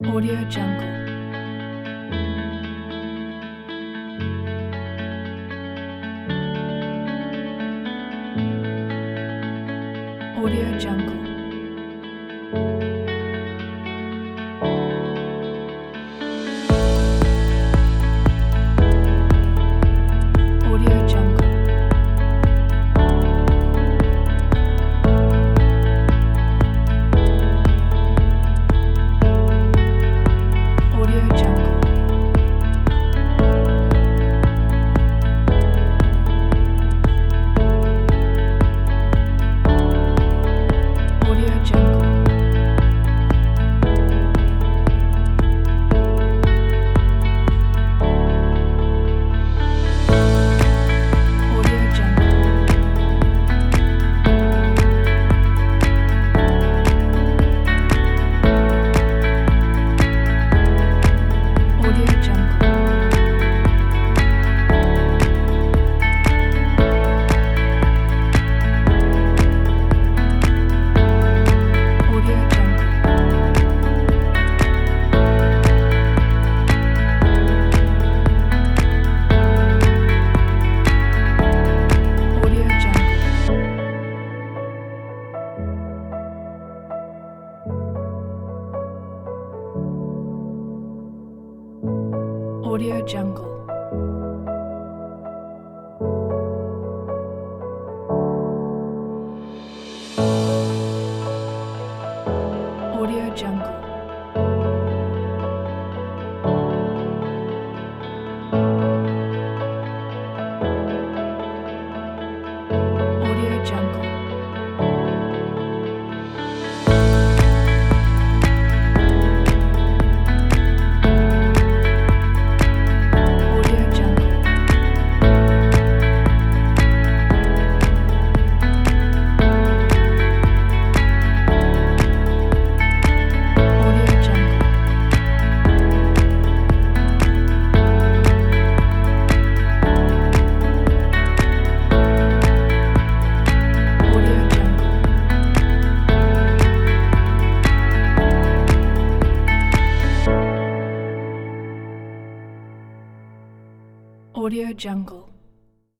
Audio Jungle. Audio Jungle. Audio Jungle. Audio Jungle. Audio Jungle. Audio Jungle. Audio Jungle. Audio Jungle. Audio Jungle. Audio Jungle. Audio Jungle. Audio Jungle. Audio Jungle. Audio Jungle. Audio Jungle. Audio Jungle.